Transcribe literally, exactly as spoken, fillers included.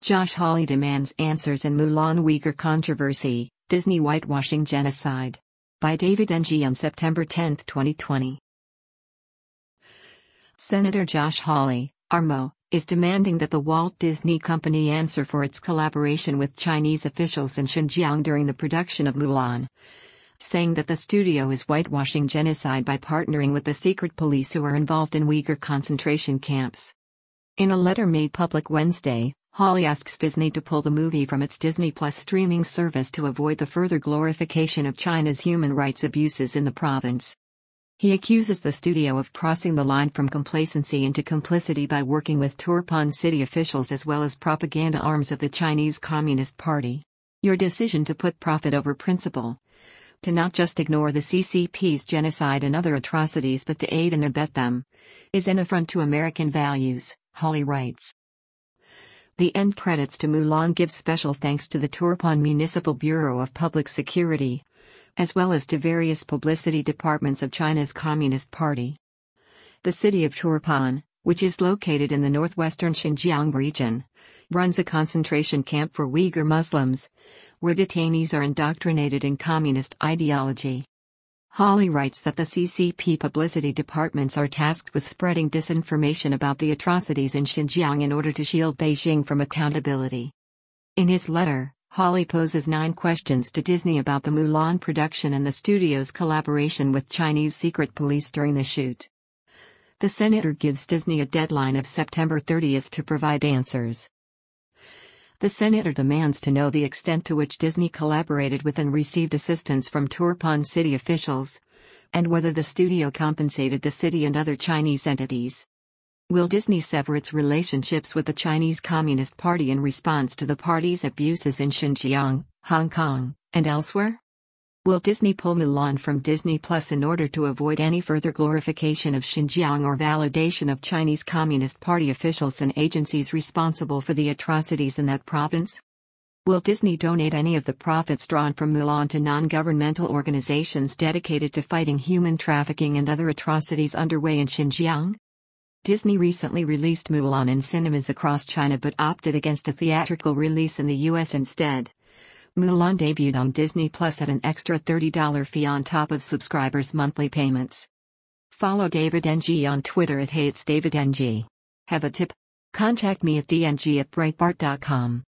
Josh Hawley demands answers in Mulan Uyghur controversy, Disney whitewashing genocide. By David Ng on September tenth, twenty twenty. Senator Josh Hawley, R M O, is demanding that the Walt Disney Company answer for its collaboration with Chinese officials in Xinjiang during the production of Mulan, saying that the studio is whitewashing genocide by partnering with the secret police who are involved in Uyghur concentration camps. In a letter made public Wednesday, Hawley asks Disney to pull the movie from its Disney Plus streaming service to avoid the further glorification of China's human rights abuses in the province. He accuses the studio of crossing the line from complacency into complicity by working with Turpan city officials as well as propaganda arms of the Chinese Communist Party. Your decision to put profit over principle, to not just ignore the C C P's genocide and other atrocities but to aid and abet them, is an affront to American values, Hawley writes. The end credits to Mulan give special thanks to the Turpan Municipal Bureau of Public Security, as well as to various publicity departments of China's Communist Party. The city of Turpan, which is located in the northwestern Xinjiang region, runs a concentration camp for Uyghur Muslims, where detainees are indoctrinated in communist ideology. Hawley writes that the C C P publicity departments are tasked with spreading disinformation about the atrocities in Xinjiang in order to shield Beijing from accountability. In his letter, Hawley poses nine questions to Disney about the Mulan production and the studio's collaboration with Chinese secret police during the shoot. The senator gives Disney a deadline of September thirtieth to provide answers. The senator demands to know the extent to which Disney collaborated with and received assistance from Turpan city officials, and whether the studio compensated the city and other Chinese entities. Will Disney sever its relationships with the Chinese Communist Party in response to the party's abuses in Xinjiang, Hong Kong, and elsewhere? Will Disney pull Mulan from Disney Plus in order to avoid any further glorification of Xinjiang or validation of Chinese Communist Party officials and agencies responsible for the atrocities in that province? Will Disney donate any of the profits drawn from Mulan to non-governmental organizations dedicated to fighting human trafficking and other atrocities underway in Xinjiang? Disney recently released Mulan in cinemas across China but opted against a theatrical release in the U S instead. Mulan debuted on Disney Plus at an extra thirty dollars fee on top of subscribers' monthly payments. Follow David Ng on Twitter at Hey It's David Ng. Have a tip? Contact me at d n g at breitbart dot com.